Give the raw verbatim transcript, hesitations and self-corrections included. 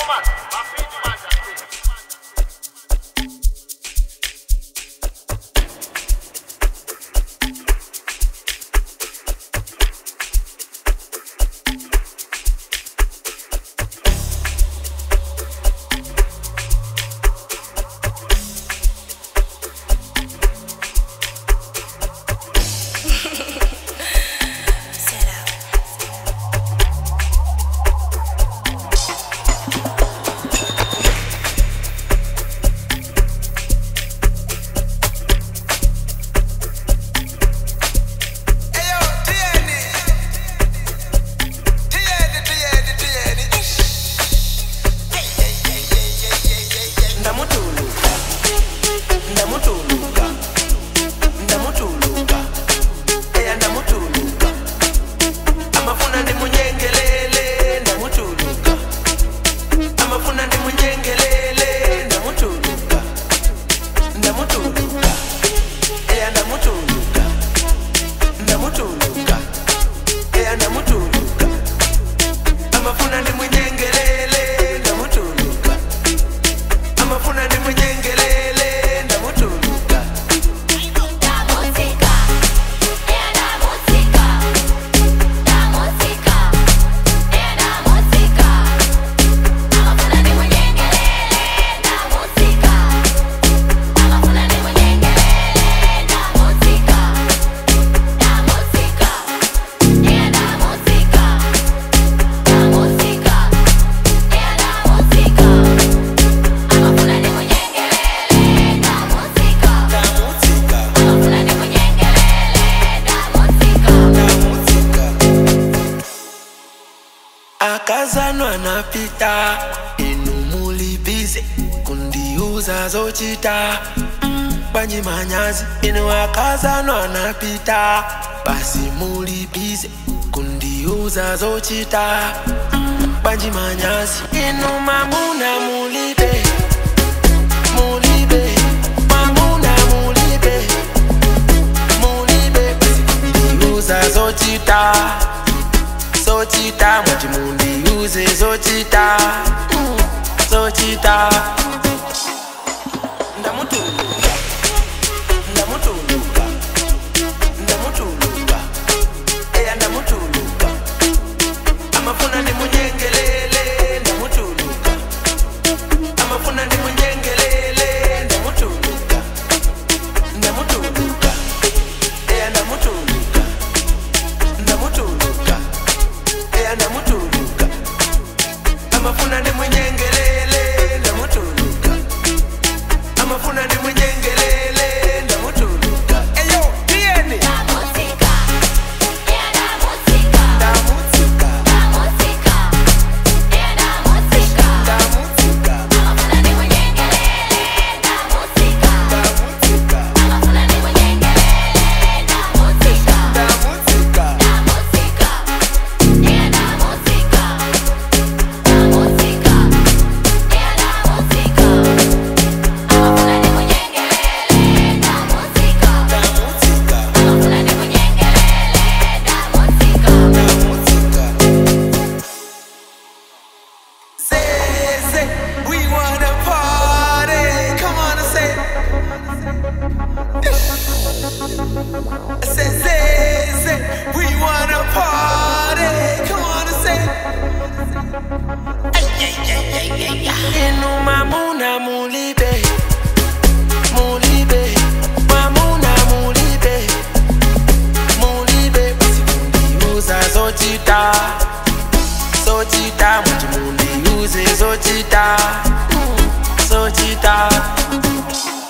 Akazano anapita inu mulibize kundiuza zochita banyi manyazi inu akazano anapita basi mulibize kundiuza zochita banyi manyazi inu mamuna mulibe mulibe mamuna mulibe mulibe kundiuza zochita Zochita, mwachimundi uze zochita Zochita Ndamutuluka Ndamutuluka Ndamutuluka Eya ndamutuluka Amafuna ni munyengelele Ndamutuluka Amafuna ni munyengelele Ndamutuluka Ndamutuluka Eya ndamutuluka Ndamutuluka Ndamutuluka amafuna ni munyengelele ndamutuluka amafuna ni munyengelele ndamutuluka eyo tieni ndamutika ya ndamutika ndamutika ndamutika ya ndamutika ndamutika amafuna ni munyengelele ndamutika ndamutika amafuna ni munyengelele ndamutika ndamutika ndamutika Inu mamuna mulibe Mulibe Mamuna mulibe Mulibe Uza zochita Zochita Mwachimundi uze zochita Zochita